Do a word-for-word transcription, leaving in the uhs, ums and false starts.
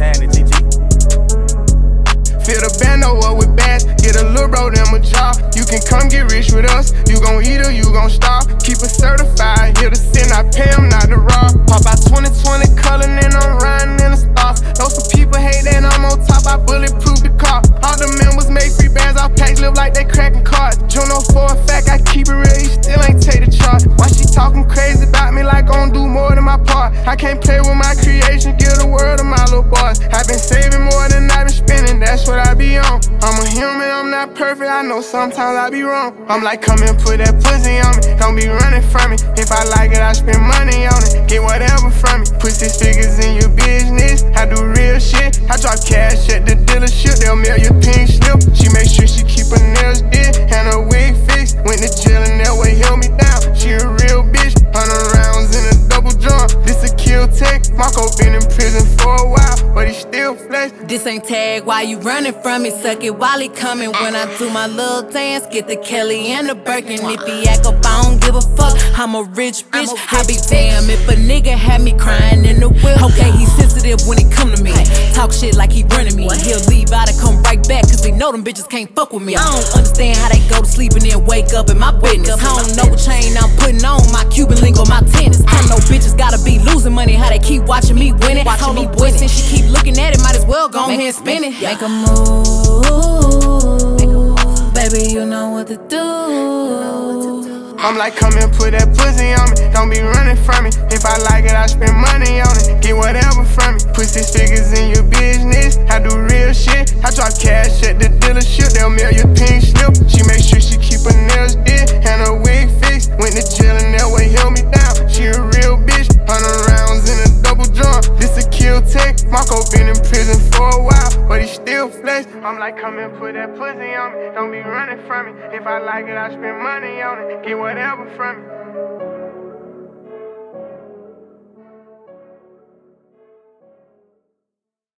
happening, G G? Fill the bando up with bags, get a little bro them a job. You can come get rich with us, you gon' eat or you gon' starve. Keep it certified, here to sin, I pay them not to rob. Pop out twenty twenty color and I'm riding in the stars. Know some people hate that I'm on top, I bulletproof the car. All the members make free bands, our packs live like they cracking cards. Juno for a fact, I keep it real, he still ain't take the charge. Why she talking crazy about me like I don't do more than my part? I can't play with my creation, give the world to my little boys. I been saving more than I been spending, that's what I be on. I'm a human, I'm not perfect, I know sometimes I be wrong. I'm like, come and put that pussy on me, don't be running from me. If I like it, I spend money on it, get whatever from me. Put six figures in your business, I do real shit. I drop cash at the dealership, they'll mail your pink slip. She make sure she keep her nails did and her wig fixed. Went to jail and that way held me down. She a real bitch, hundred rounds in a double drum. This a kill tech, Marco been in prison for a while, but he still flex. This ain't tag, why you running from it? Suck it while he coming. When I do my little dance, get the Kelly and the Birkin. If he act up, I don't give a fuck. I'm a rich bitch. I be damn if a nigga had me crying in the whip. Okay, he sensitive when it come to me. Talk shit like he running me. He'll leave out and come right back, cause they know them bitches can't fuck with me. I don't understand how they go to sleep and then wake up in my business. I don't know what chain I'm putting on, my Cuban link on my tennis. I know bitches gotta be losing money, how they keep watching me win it. Watching me win it. She keep looking at it, might as well go ahead and spin it. Make a move, baby, you know what to do. I'm like, come and put that pussy on me, don't be running from me. If I like it, I spend money on it, get whatever from me. Put six figures in your business, I do real shit. I drop cash at the dealership, they'll mail your pink slip. She make sure she keep her nails did and her wig fixed. Went to jail and that way held me down. She a real bitch, hundred rounds in a double drum. This a kill tech, Marco been in prison for a while, but he still flex. I'm like, come and put that pussy on me, don't be running from me. If I like it, I spend money on it, get whatever from me.